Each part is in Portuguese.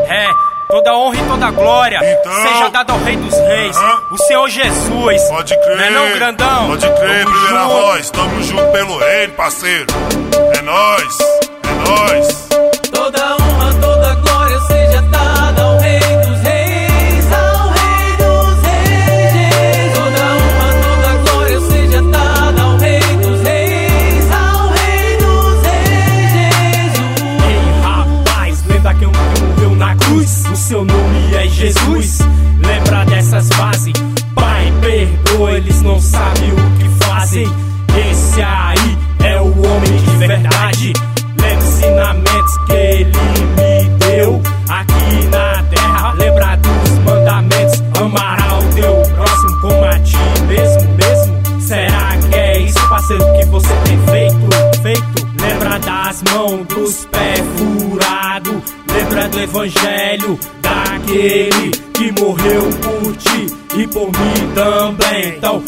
Toda honra e toda glória então, seja dada ao Rei dos Reis, o Senhor Jesus. Pode crer, não é não, grandão? Pode crer, primeira voz. Tamo junto pelo reino, parceiro. É nóis, é nóis. Toda honra, toda glória seja dada ao Rei dos Reis, ao Rei dos Reis. Toda honra, toda glória seja dada ao Rei dos Reis, ao Rei dos Reis, Jesus. Ei, rapaz, lembra que morreu na cruz? O seu nome é Jesus. Lembra dessas fases? Pai, perdoa, eles não sabem o que fazem. Esse aí é o homem de verdade. Lembra os ensinamentos que ele me deu aqui na terra. Lembra dos mandamentos. Amará o teu próximo como a ti mesmo. Será que é isso, parceiro, que você tem feito? Lembra das mãos, dos pés furados. Lembra do evangelho daquele que morreu por ti e por mim também. Então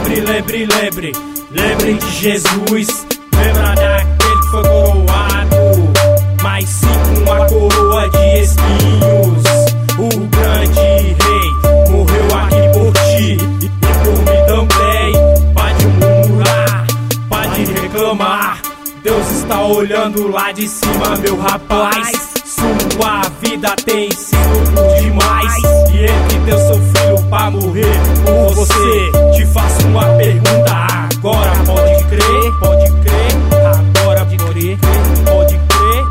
lembre de Jesus. Lembra daquele que foi coroado, mas sim com uma coroa de espinhos. O grande rei morreu aqui por ti e por mim também. Pode murmurar, pode reclamar, Deus está olhando lá de cima, meu rapaz. Sua vida tem sido por demais, e ele que deu seu filho pra morrer por você. Te faço uma pergunta agora, pode crer, agora pode crer.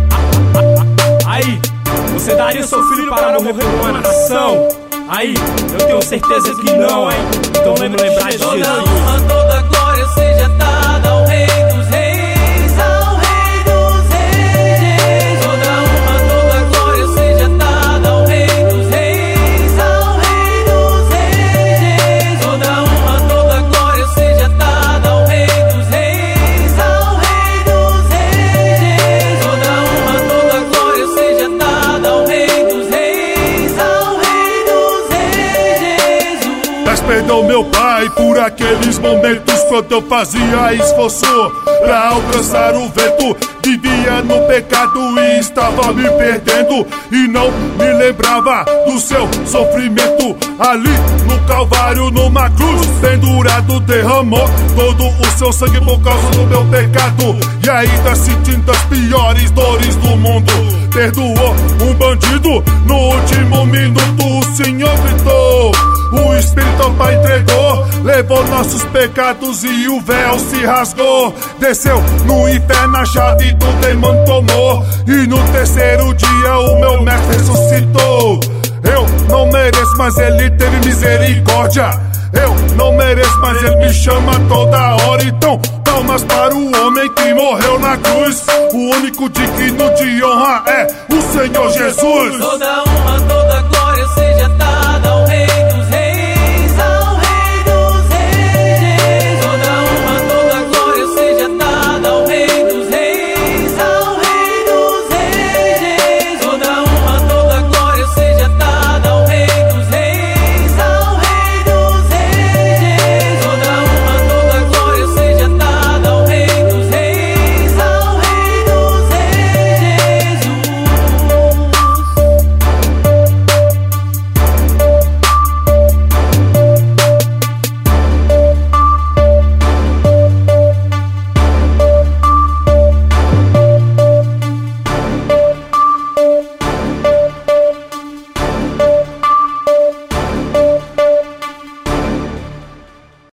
Aí, você daria seu filho para morrer por uma nação? Aí, eu tenho certeza que não, hein? Então vamos lembrar de Jesus. Toda honra, toda glória seja dada ao Rei dos Reis, ao Rei dos Reis. Toda honra, toda glória seja dada ao Rei dos Reis, ao Rei dos Reis. Toda honra, toda glória seja dada ao Rei dos Reis, ao Rei dos Reis. Toda honra, toda glória seja dada ao Rei dos Reis, ao Rei dos Reis, Jesus. Peço perdão, meu pai, por aqueles momentos quando eu fazia esforço pra alcançar o vento. Vivia no pecado e estava me perdendo, e não me lembrava do seu sofrimento. Ali no Calvário, numa cruz, pendurado, derramou todo o seu sangue por causa do meu pecado. E ainda sentindo as piores dores do mundo, perdoou um bandido no último minuto. O Senhor gritou, o Espírito ao Pai entregou, levou nossos pecados e o véu se rasgou. Desceu no inferno, a chave do demônio tomou, e no terceiro dia o meu mestre ressuscitou. Eu não mereço, mas ele teve misericórdia. Eu não mereço, mas ele me chama toda hora. Então palmas para o homem que morreu na cruz. O único digno de honra é o Senhor Jesus. Toda honra,